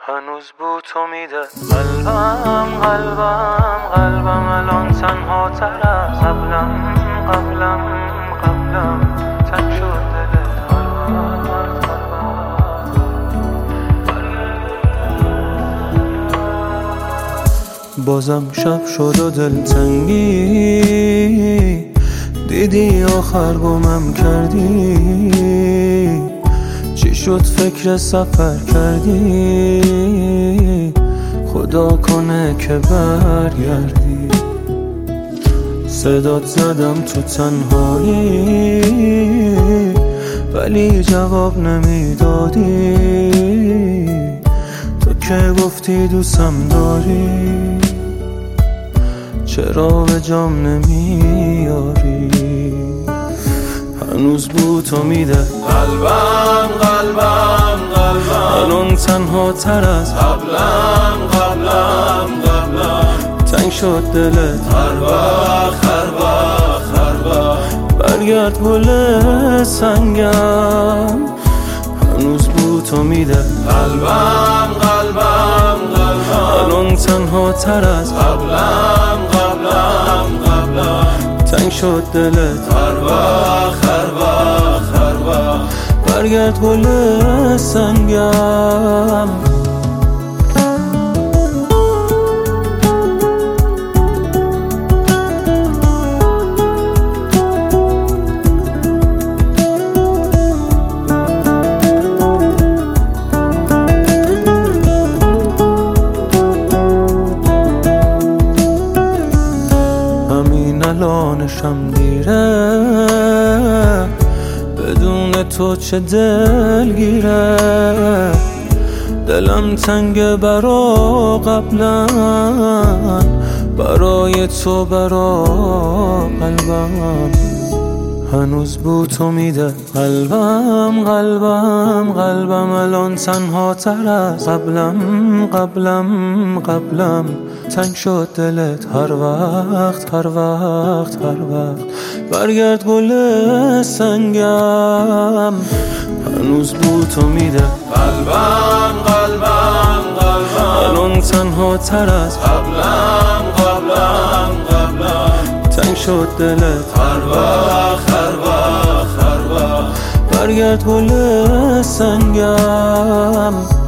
هنوز بو تو میده قلبم الان تنها تر از قبلم تنگ شد دلت هر وقت بازم شب شد و دلتنگی دیدی آخر گمم کردی چی شد فکر سفر کردی خدا کنه که برگردی صدات زدم تو تنهایی ولی جواب نمیدادی تو که گفتی دوستم داری چرا به جام نمیاری هنوز بو تو میده قلبم الان تنها تر از قبلم تنگ شد دلت هر وقت برگرد گل سنگم هنوز بو تو میده قلبم الان تنها تر از قبلم تنگ شد دلت هر وقت برگرد گل سنگم همین الانشم دیره بدون تو چه دلگیره دلم تنگ برا قبلا برای تو برا قلبم هنوز بو تو میده قلبم الان تنها تر از قبلم تنگ شد دلت هر وقت برگرد گل سنگم هنوز بو تو میده قلبم الان تنها تر از قبلم تنگ شد دلت هر وقت برگرد گل سنگم